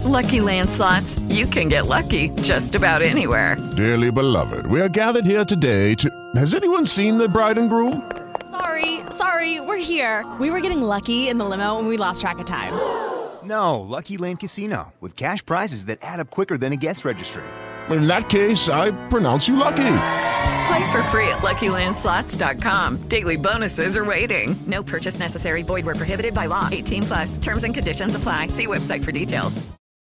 Lucky Land Slots, you can get lucky just about anywhere. Dearly beloved, we are gathered here today to... Has anyone seen the bride and groom? Sorry, we're here. We were getting lucky in the limo and we lost track of time. No, Lucky Land Casino, with cash prizes that add up quicker than a guest registry. In that case, I pronounce you lucky. Play for free at LuckyLandSlots.com. Daily bonuses are waiting. No purchase necessary. Void where prohibited by law. 18+. Terms and conditions apply. See website for details.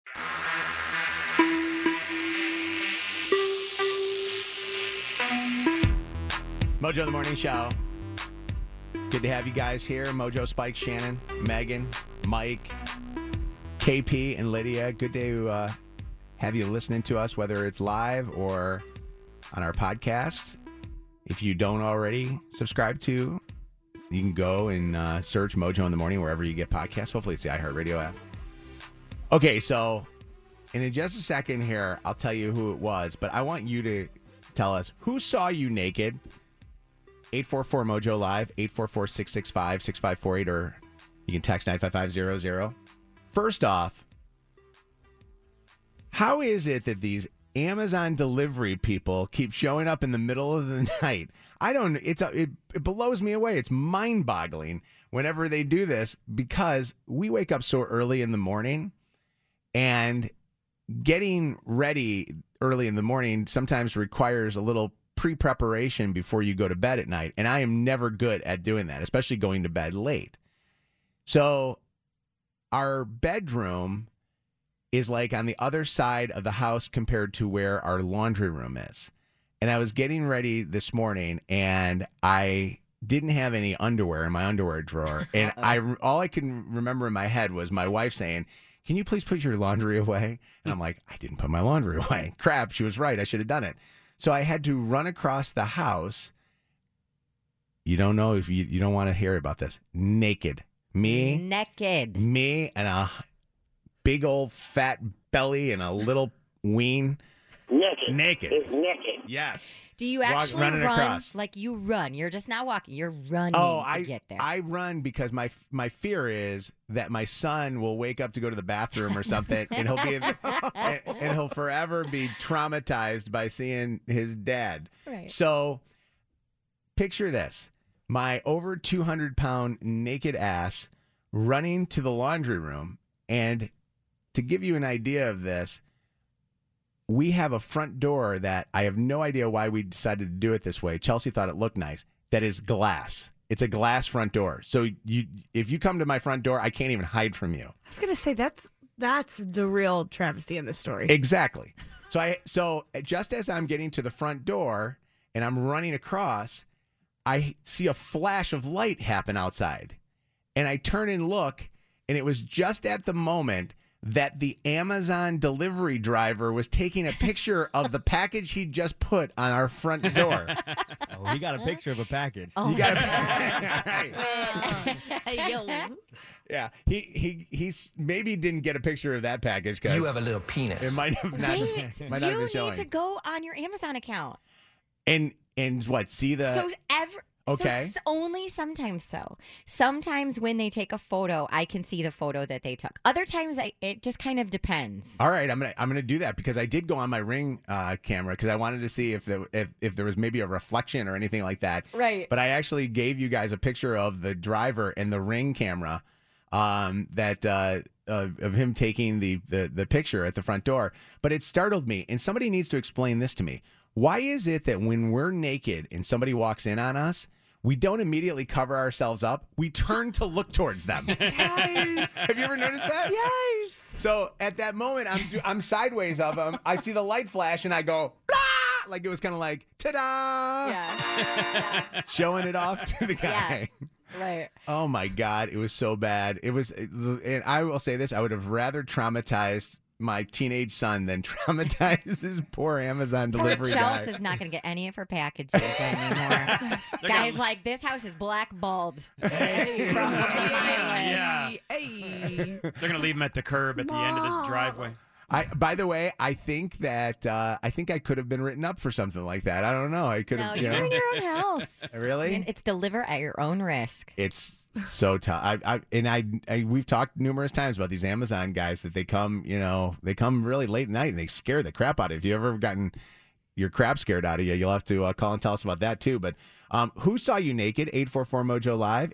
Mojo in the Morning Show. Good to have you guys here. Mojo, Spike, Shannon, Megan, Mike, KP, and Lydia. Good to have you listening to us, whether it's live or on our podcast. If you don't already subscribe to, you can go and search Mojo in the Morning wherever you get podcasts. Hopefully it's the iHeartRadio app. Okay, so in just a second here, I'll tell you who it was, but I want you to tell us who saw you naked. 844-MOJO Live, 844-665-6548, or you can text 95500. First off, how is it that these Amazon delivery people keep showing up in the middle of the night? It blows me away. It's mind-boggling whenever they do this, because we wake up so early in the morning, and getting ready early in the morning sometimes requires a little pre-preparation before you go to bed at night, and I am never good at doing that, especially going to bed late. So our bedroom is like on the other side of the house compared to where our laundry room is. And I was getting ready this morning, and I didn't have any underwear in my underwear drawer, and all I can remember in my head was my wife saying, "Can you please put your laundry away?" And I'm like, I didn't put my laundry away. Crap, she was right. I should have done it. So I had to run across the house. You don't know if you don't want to hear about this. Naked. Me and a big old fat belly and a little ween. Naked. It's naked. Yes. Do you actually run across. like you run? You're just not walking. You're running to get there. I run because my fear is that my son will wake up to go to the bathroom or something, and he'll be and he'll forever be traumatized by seeing his dad. Right. So picture this: my over 200-pound naked ass running to the laundry room, and to give you an idea of this, we have a front door that I have no idea why we decided to do it this way. Chelsea thought it looked nice. That is glass. It's a glass front door. So if you come to my front door, I can't even hide from you. I was going to say, that's the real travesty in this story. Exactly. So just as I'm getting to the front door and I'm running across, I see a flash of light happen outside. And I turn and look, and it was just at the moment that the Amazon delivery driver was taking a picture of the package he just put on our front door. Oh, he got a picture of a package. Oh, yeah, he maybe didn't get a picture of that package because you have a little penis. It might have not. Wait, might not have been you showing. need to go on your Amazon account. And what? See the Okay. So only sometimes though. Sometimes when they take a photo, I can see the photo that they took. Other times, it just kind of depends. All right, I'm gonna do that because I did go on my Ring camera because I wanted to see if there was maybe a reflection or anything like that. Right. But I actually gave you guys a picture of the driver and the Ring camera, of him taking the picture at the front door. But it startled me, and somebody needs to explain this to me. Why is it that when we're naked and somebody walks in on us, we don't immediately cover ourselves up? We turn to look towards them. Yes. Have you ever noticed that? Yes. So at that moment, I'm sideways of them. I see the light flash, and I go, blah! Like it was kind of like, ta-da! Yeah. Showing it off to the guy. Yeah. Right. Oh, my God. It was so bad. It was, and I will say this, I would have rather traumatized my teenage son than traumatize this poor Amazon delivery guy. Chelsea is not going to get any of her packages anymore. Guys, like, this house is blackballed from my list. Yeah. They're going to leave him at the curb at the end of this driveway. By the way, I think that I could have been written up for something like that. I don't know. I could have. No, you're in your own house. Really? And it's deliver at your own risk. It's so tough. We've talked numerous times about these Amazon guys that they come really late at night and they scare the crap out of you. If you ever gotten your crap scared out of you, you'll have to call and tell us about that too. But who saw you naked? 844-MOJO Live,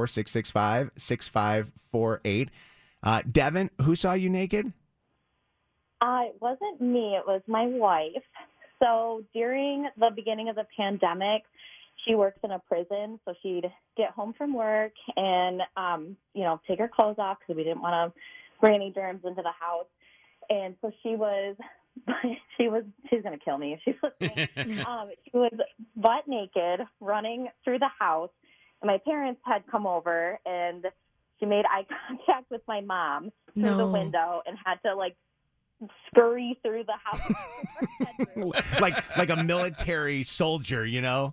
844-665-6548. Devin, who saw you naked? It wasn't me. It was my wife. So during the beginning of the pandemic, she works in a prison. So she'd get home from work and, take her clothes off because we didn't want to bring any germs into the house. And so she's going to kill me if she's listening. She was butt naked running through the house. And my parents had come over and she made eye contact with my mom through the window and had to scurry through the house. like a military soldier, Yeah.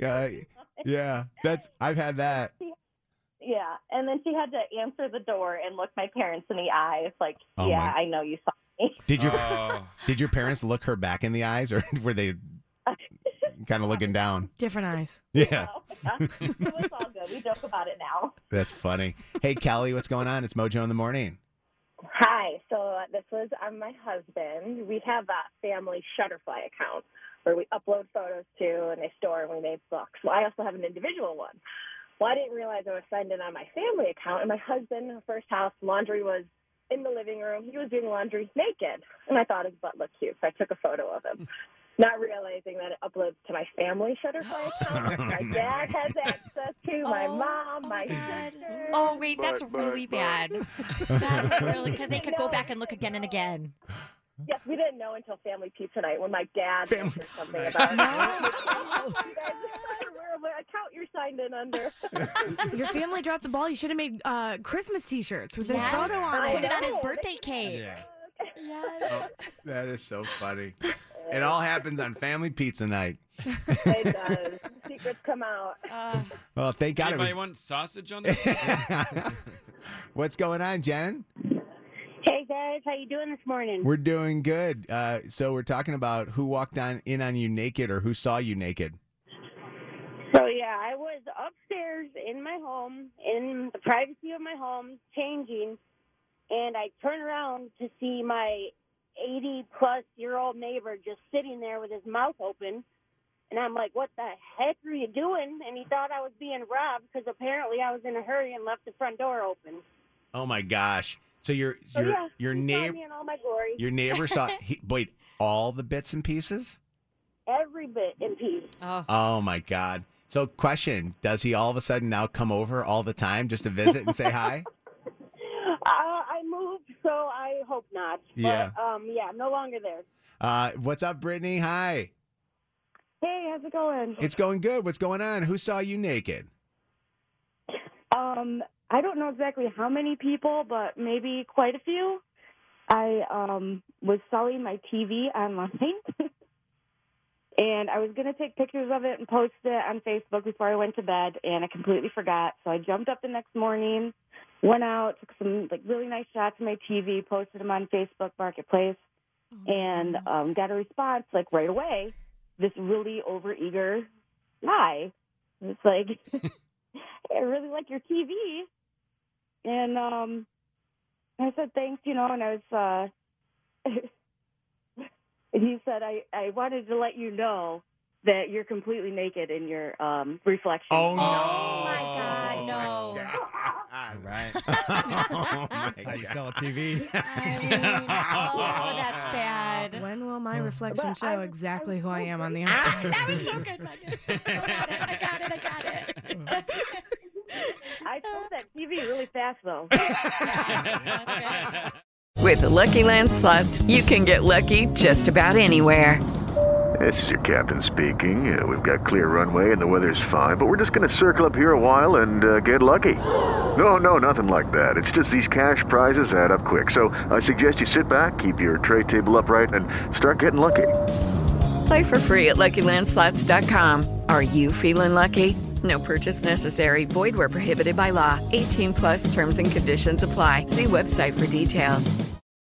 I've had that. Yeah. And then she had to answer the door and look my parents in the eyes I know you saw me. Did your parents look her back in the eyes or were they kind of looking down? Different eyes. Yeah. It was all good. We joke about it now. That's funny. Hey, Kelly, what's going on? It's Mojo in the Morning. Hi. So this was my husband. We have a family Shutterfly account where we upload photos to and they store and we make books. Well, I also have an individual one. Well, I didn't realize I was signed in on my family account. And my husband, the first house, laundry was in the living room. He was doing laundry naked. And I thought his butt looked cute. So I took a photo of him, not realizing that it uploads to my family Shutterfly account. My dad has access to, my mom, my sister. Oh, wait, that's really bad. That's really, because they could go back and look again and again. Yes, we didn't know until family pizza night when my dad mentioned something about it. What account you're signed in under? Your family dropped the ball. You should have made Christmas T-shirts with his photo on it. Put it on his birthday cake. Yeah. Yes. Oh, that is so funny. It all happens on family pizza night. It does. Secrets come out. Well, thank God. Anybody want sausage on this? What's going on, Jen? Hey guys, how you doing this morning? We're doing good. So we're talking about who walked in on you naked or who saw you naked. So yeah, I was upstairs in my home, in the privacy of my home, changing, and I turn around to see my 80-plus-year-old neighbor just sitting there with his mouth open, and I'm like, what the heck are you doing? And he thought I was being robbed because apparently I was in a hurry and left the front door open. Oh my gosh. So your neighbor in all my glory. Your neighbor saw all the bits and pieces? Every bit and piece. Oh my God. So question, does he all of a sudden now come over all the time just to visit and say hi? I moved, so I hope not. Yeah. But, I'm no longer there. What's up, Brittany? Hi. Hey, how's it going? It's going good. What's going on? Who saw you naked? I don't know exactly how many people, but maybe quite a few. I was selling my TV online, and I was going to take pictures of it and post it on Facebook before I went to bed, and I completely forgot. So I jumped up the next morning, went out, took some really nice shots of my TV, posted them on Facebook Marketplace, and got a response right away. This really overeager guy. It's like, hey, I really like your TV. And I said, thanks, and I was, and he said, I wanted to let you know that you're completely naked in your reflection. Oh, no. Oh, my God, no. Right. Oh, my How you God. sell a TV? Oh, that's bad. When will my reflection show exactly who I am on the outside? That was so good, Megan. I got it. I sold that TV really fast, though. With the Lucky Land Slots, you can get lucky just about anywhere. This is your captain speaking. We've got clear runway and the weather's fine, but we're just going to circle up here a while and get lucky. No, nothing like that. It's just these cash prizes add up quick. So I suggest you sit back, keep your tray table upright, and start getting lucky. Play for free at LuckyLandSlots.com. Are you feeling lucky? No purchase necessary. Void where prohibited by law. 18+ terms and conditions apply. See website for details.